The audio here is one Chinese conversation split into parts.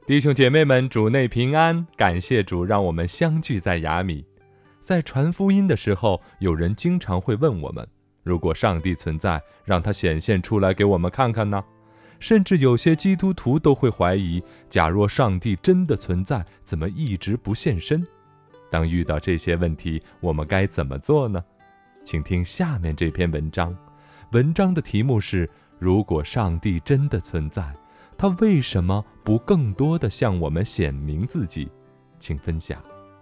弟兄姐妹们，主内平安，感谢主让我们相聚在雅米。在传福音的时候，有人经常会问我们，如果上帝存在，让他显现出来给我们看看呢？甚至有些基督徒都会怀疑，假若上帝真的存在，怎么一直不现身？当遇到这些问题，我们该怎么做呢？请听下面这篇文章，文章的题目是：如果上帝真的存在，他为什么不更多地向我们显明自己？请分享。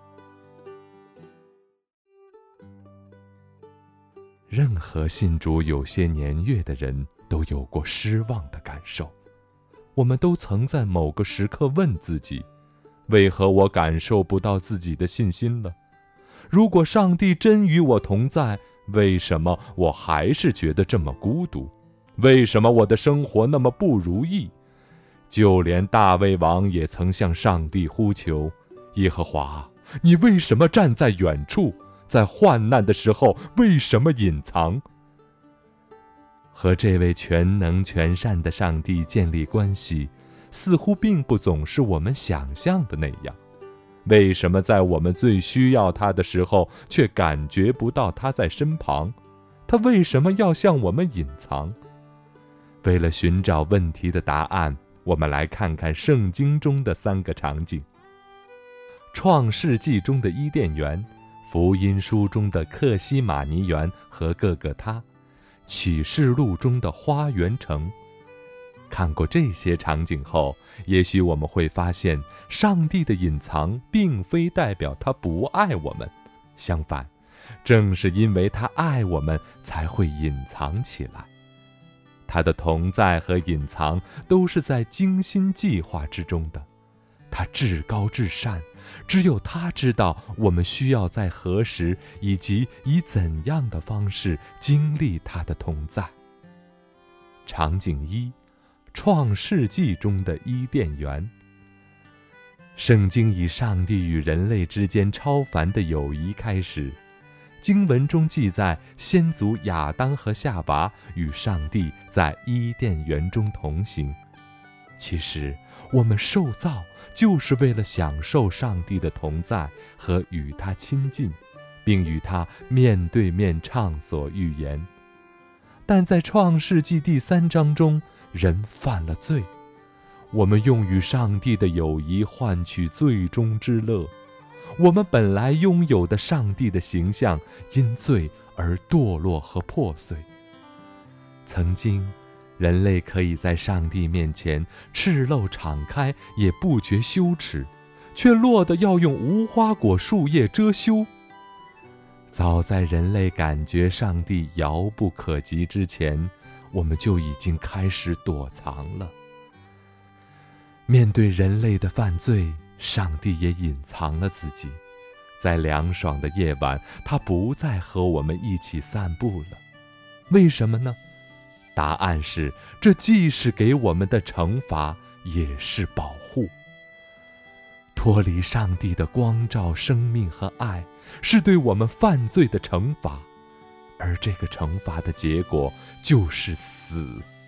任何信主有些年月的人都有过失望的感受，我们都曾在某个时刻问自己，为何我感受不到自己的信心了？如果上帝真与我同在，为什么我还是觉得这么孤独？为什么我的生活那么不如意？就连大卫王也曾向上帝呼求，耶和华，你为什么站在远处？在患难的时候，为什么隐藏？和这位全能全善的上帝建立关系，似乎并不总是我们想象的那样。为什么在我们最需要他的时候，却感觉不到他在身旁？他为什么要向我们隐藏？为了寻找问题的答案，我们来看看圣经中的3个场景：创世纪中的伊甸园，福音书中的克西马尼园和各个他，启示录中的花园城。看过这些场景后，也许我们会发现，上帝的隐藏并非代表他不爱我们，相反，正是因为他爱我们，才会隐藏起来。他的同在和隐藏都是在精心计划之中的。他至高至善，只有他知道我们需要在何时以及以怎样的方式经历他的同在。场景1，创世纪中的伊甸园。圣经以上帝与人类之间超凡的友谊开始。经文中记载，先祖亚当和夏娃与上帝在伊甸园中同行。其实，我们受造就是为了享受上帝的同在和与他亲近，并与他面对面畅所欲言。但在创世纪第3章中，人犯了罪，我们用与上帝的友谊换取最终之乐。我们本来拥有的上帝的形象，因罪而堕落和破碎。曾经，人类可以在上帝面前赤露敞开，也不觉羞耻，却落得要用无花果树叶遮羞。早在人类感觉上帝遥不可及之前，我们就已经开始躲藏了。面对人类的犯罪，上帝也隐藏了自己。在凉爽的夜晚，他不再和我们一起散步了。为什么呢？答案是，这既是给我们的惩罚，也是保护。脱离上帝的光照、生命和爱，是对我们犯罪的惩罚，而这个惩罚的结果就是死。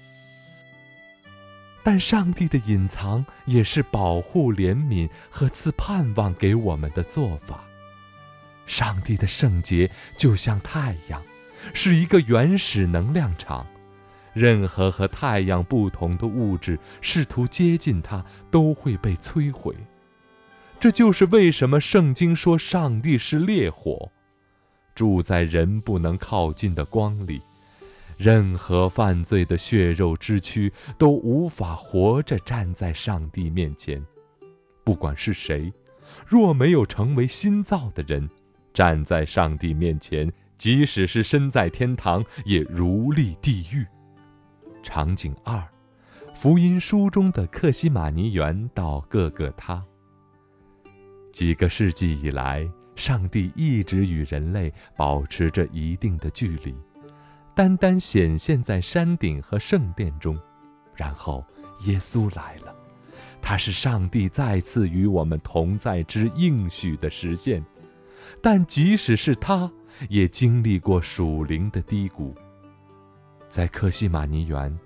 但上帝的隐藏也是保护、怜悯和赐盼望给我们的做法。上帝的圣洁就像太阳，是一个原始能量场，任何和太阳不同的物质试图接近它，都会被摧毁。这就是为什么圣经说上帝是烈火，住在人不能靠近的光里。任何犯罪的血肉之躯都无法活着站在上帝面前。不管是谁，若没有成为新造的人，站在上帝面前，即使是身在天堂，也如立地狱。场景2，福音书中的克西马尼园到各个他。几个世纪以来，上帝一直与人类保持着一定的距离，单单显现在山顶和圣殿中。然后耶稣来了，他是上帝再次与我们同在之应许的实现。但即使是他，也经历过属灵的低谷。在克西马尼园，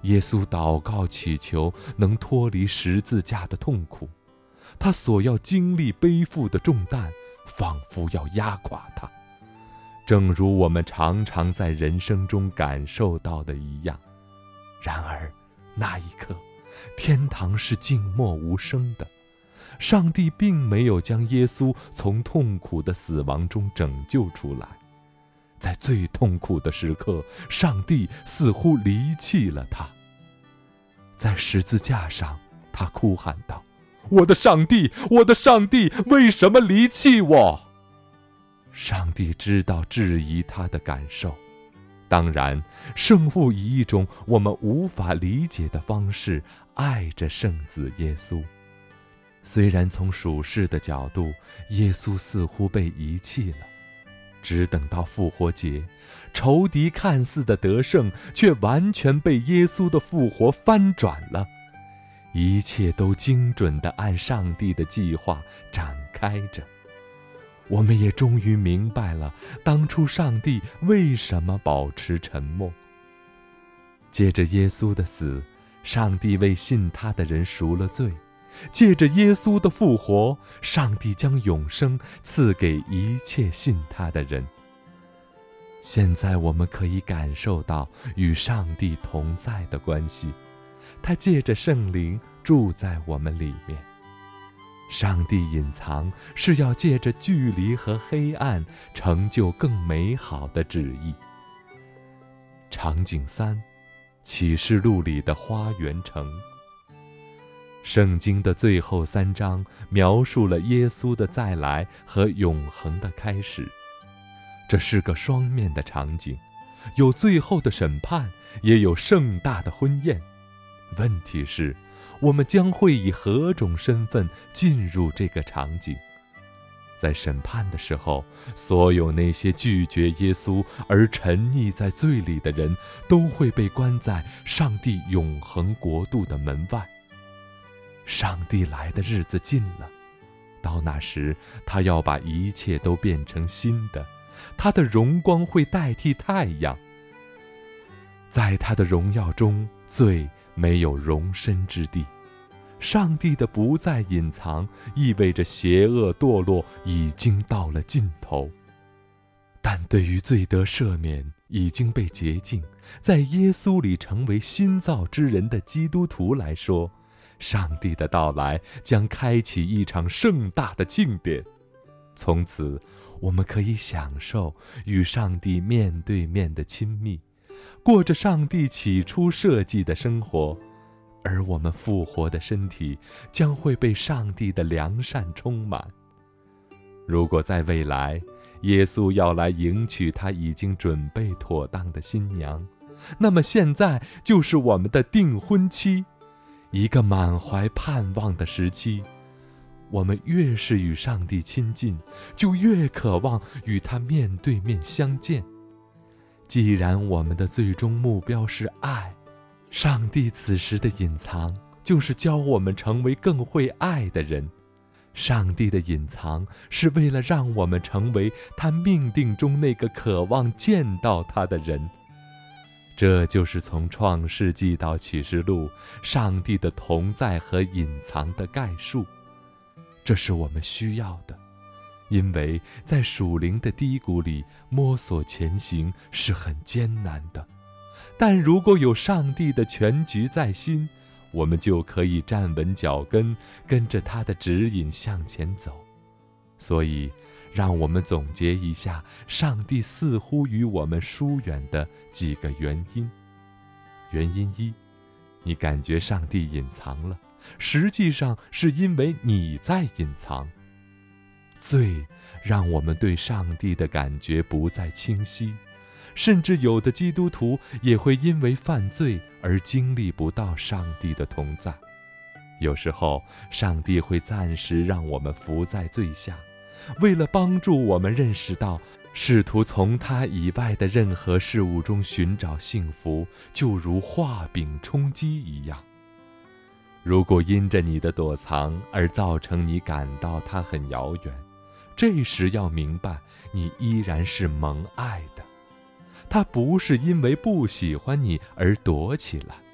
耶稣祷告祈求能脱离十字架的痛苦，他所要经历背负的重担仿佛要压垮他，正如我们常常在人生中感受到的一样。然而那一刻，天堂是静默无声的，上帝并没有将耶稣从痛苦的死亡中拯救出来。在最痛苦的时刻，上帝似乎离弃了他。在十字架上，他哭喊道：“我的上帝，我的上帝，为什么离弃我？”上帝知道质疑他的感受，当然，圣父以一种我们无法理解的方式爱着圣子耶稣。虽然从属世的角度，耶稣似乎被遗弃了，只等到复活节，仇敌看似的得胜，却完全被耶稣的复活翻转了。一切都精准地按上帝的计划展开着。我们也终于明白了当初上帝为什么保持沉默。借着耶稣的死，上帝为信他的人赎了罪；借着耶稣的复活，上帝将永生赐给一切信他的人。现在我们可以感受到与上帝同在的关系，他借着圣灵住在我们里面。上帝隐藏是要借着距离和黑暗成就更美好的旨意。场景3，启示录里的花园城。圣经的最后3章描述了耶稣的再来和永恒的开始，这是个双面的场景，有最后的审判，也有盛大的婚宴。问题是，我们将会以何种身份进入这个场景？在审判的时候，所有那些拒绝耶稣而沉溺在罪里的人，都会被关在上帝永恒国度的门外。上帝来的日子近了，到那时，他要把一切都变成新的，他的荣光会代替太阳。在他的荣耀中，罪没有容身之地。上帝的不再隐藏，意味着邪恶堕落已经到了尽头。但对于罪得赦免、已经被洁净，在耶稣里成为新造之人的基督徒来说，上帝的到来将开启一场盛大的庆典。从此，我们可以享受与上帝面对面的亲密，过着上帝起初设计的生活，而我们复活的身体将会被上帝的良善充满。如果在未来，耶稣要来迎娶他已经准备妥当的新娘，那么现在就是我们的订婚期，一个满怀盼望的时期。我们越是与上帝亲近，就越渴望与他面对面相见。既然我们的最终目标是爱，上帝此时的隐藏就是教我们成为更会爱的人。上帝的隐藏是为了让我们成为他命定中那个渴望见到他的人。这就是从创世纪到启示录，上帝的同在和隐藏的概述。这是我们需要的，因为在属灵的低谷里摸索前行是很艰难的。但如果有上帝的全局在心，我们就可以站稳脚跟，跟着他的指引向前走。所以，让我们总结一下上帝似乎与我们疏远的几个原因。原因1，你感觉上帝隐藏了，实际上是因为你在隐藏。罪让我们对上帝的感觉不再清晰，甚至有的基督徒也会因为犯罪而经历不到上帝的同在。有时候，上帝会暂时让我们伏在罪下，为了帮助我们认识到，试图从他以外的任何事物中寻找幸福，就如画饼充饥一样。如果因着你的躲藏而造成你感到他很遥远，这时要明白，你依然是蒙爱的。他不是因为不喜欢你而躲起来，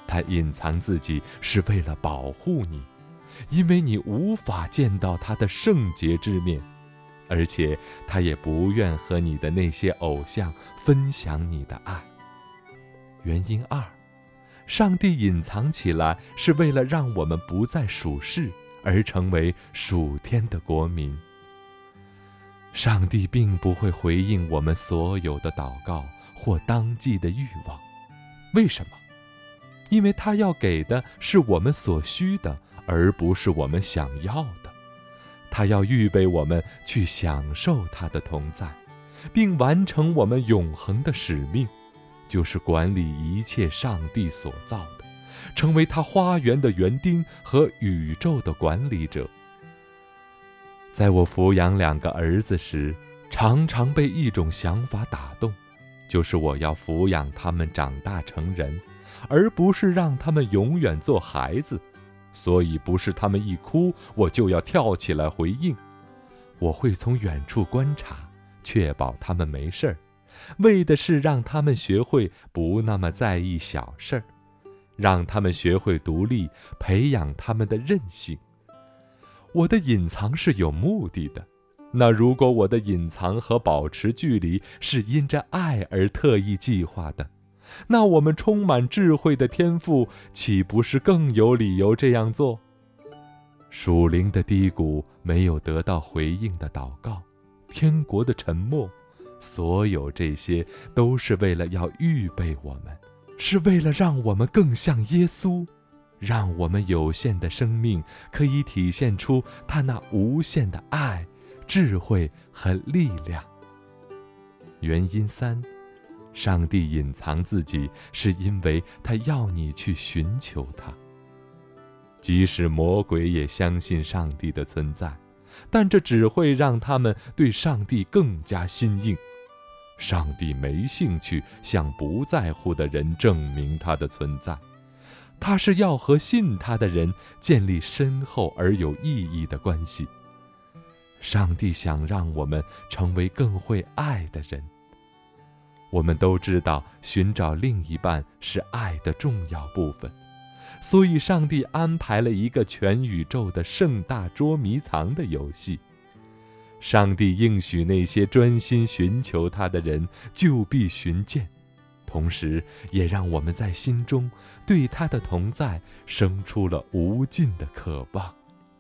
他隐藏自己是为了保护你，因为你无法见到他的圣洁之面，而且他也不愿和你的那些偶像分享你的爱。原因二，上帝隐藏起来是为了让我们不再属世，而成为属天的国民。上帝并不会回应我们所有的祷告或当季的欲望。为什么？因为他要给的是我们所需的，而不是我们想要的。他要预备我们去享受他的同在，并完成我们永恒的使命，就是管理一切上帝所造的，成为他花园的园丁和宇宙的管理者。在我抚养2个儿子时，常常被一种想法打动，就是我要抚养他们长大成人，而不是让他们永远做孩子。所以不是他们一哭，我就要跳起来回应。我会从远处观察，确保他们没事儿，为的是让他们学会不那么在意小事儿，让他们学会独立，培养他们的韧性。我的隐藏是有目的的，那如果我的隐藏和保持距离是因着爱而特意计划的，那我们充满智慧的天父岂不是更有理由这样做？属灵的低谷，没有得到回应的祷告，天国的沉默，所有这些都是为了要预备我们，是为了让我们更像耶稣，让我们有限的生命可以体现出他那无限的爱、智慧和力量。原因3，上帝隐藏自己，是因为他要你去寻求他。即使魔鬼也相信上帝的存在，但这只会让他们对上帝更加心硬。上帝没兴趣向不在乎的人证明他的存在，他是要和信他的人建立深厚而有意义的关系。上帝想让我们成为更会爱的人。我们都知道，寻找另一半是爱的重要部分，所以上帝安排了一个全宇宙的盛大捉迷藏的游戏。上帝应许那些专心寻求他的人就必寻见，同时也让我们在心中对他的同在生出了无尽的渴望。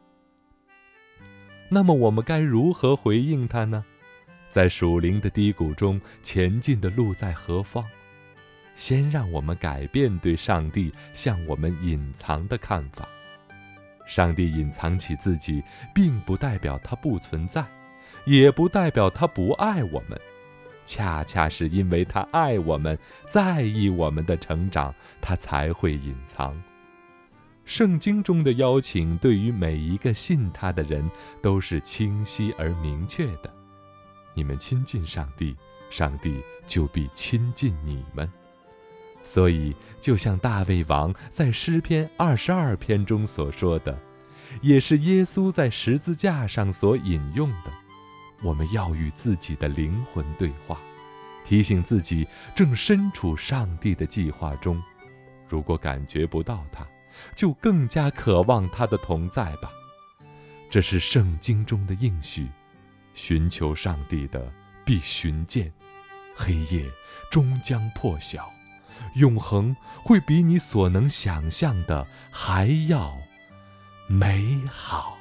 那么我们该如何回应他呢？在属灵的低谷中前进的路在何方？先让我们改变对上帝向我们隐藏的看法。上帝隐藏起自己，并不代表他不存在，也不代表他不爱我们，恰恰是因为他爱我们，在意我们的成长，他才会隐藏。圣经中的邀请对于每一个信他的人都是清晰而明确的。你们亲近上帝，上帝就必亲近你们。所以就像大卫王在诗篇22篇中所说的，也是耶稣在十字架上所引用的，我们要与自己的灵魂对话，提醒自己正身处上帝的计划中。如果感觉不到他，就更加渴望他的同在吧。这是圣经中的应许，寻求上帝的必寻见，黑夜终将破晓，永恒会比你所能想象的还要美好。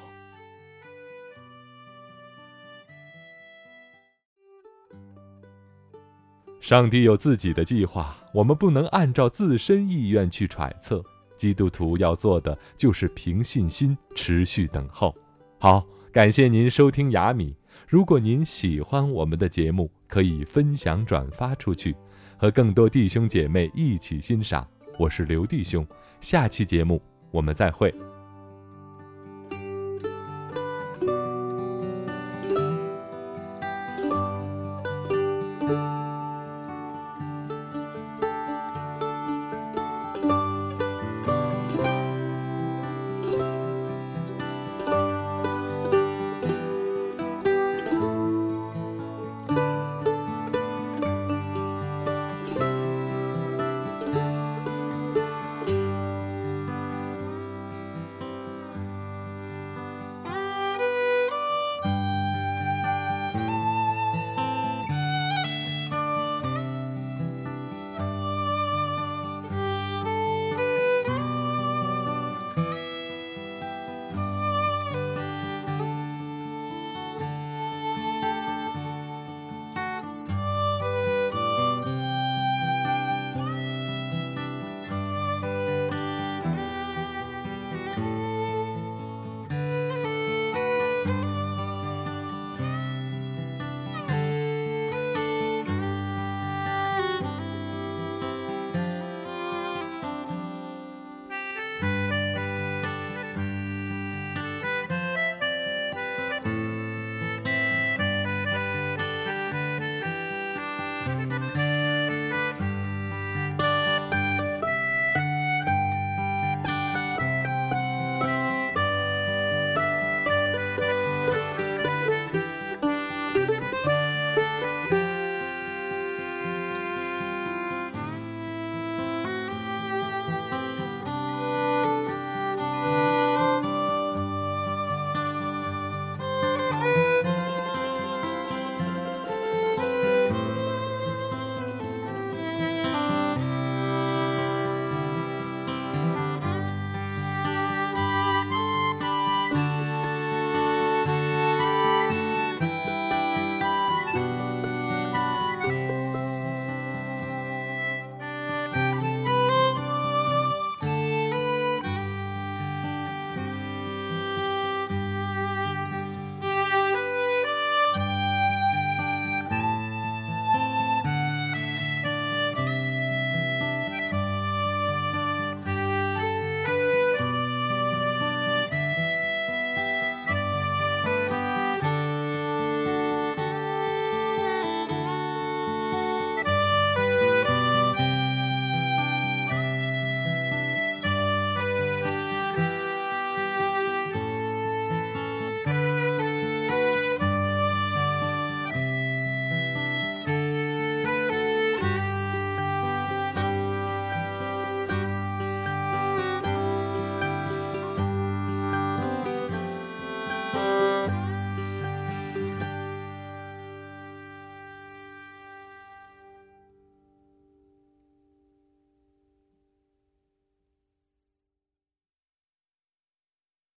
上帝有自己的计划，我们不能按照自身意愿去揣测。基督徒要做的就是凭信心持续等候。好，感谢您收听雅米。如果您喜欢我们的节目，可以分享转发出去，和更多弟兄姐妹一起欣赏。我是刘弟兄，下期节目我们再会。